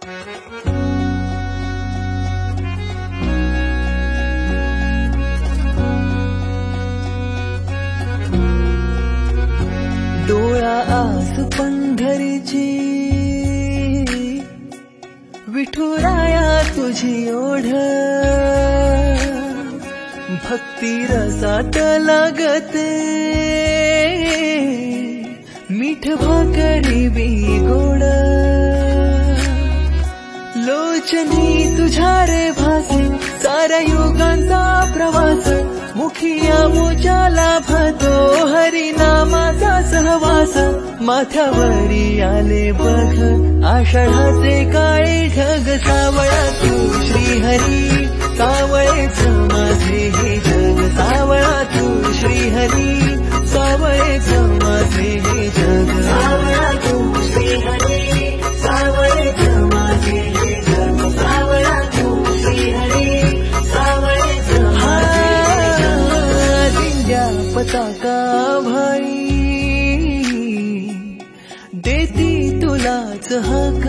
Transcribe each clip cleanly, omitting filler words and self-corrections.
डोळा आस पंढरीची विठुराया तुझी ओढ भक्ती रसात लागते मीठ भाकरी बी गोड लोचनी तुझ्या रे भासे साऱ्या युगांचा प्रवास मुखिया मुजाला भतो हरिनामाचा सहवास माथ्यावरी आले बघ आषाढाचे काळे ढग सावळा तू श्रीहरी सावळेच माझे हे जग सावळा तू श्रीहरी सावळेच माझे हे जग सावळा तू श्रीहरी सावळेच माझे हे जग सावळा तू श्रीहरी सावळेच दिंड्या पताका भाई देती तुलाच हक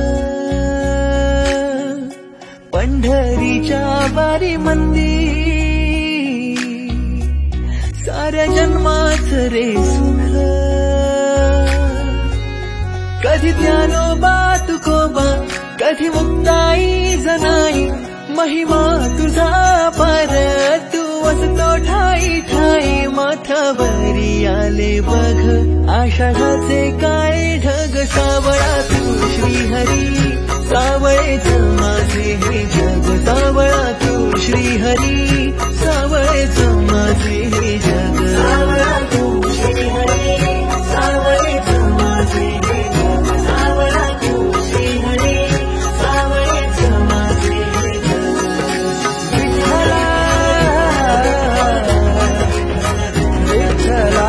पंढरीच्या वारी मंदी साऱ्या जन्माच रे सुख कधी ज्ञानोबा तुकोबा कधी मुक्ताई जनाई महिमा तुझा पार तू असतो ठाई ठाई माथ्यावरी आले बघ आषाढाचे काळे ढग सावळा तू श्रीहरी सावळेच माझे हे जग सावळा तू श्रीहरी सावळेच माझे हे जग सावळा तू श्रीहरी सावळेच माझे हे जग सावळा तू श्रीहरी सावळेच माझे हे जग विठ्ठला विठ्ठला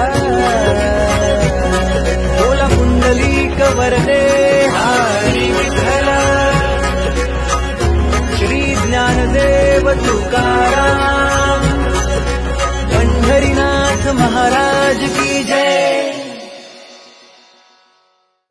बोला पुंडलिक वरदे हरी विठ्ठला श्री ज्ञानदेव तुकाराम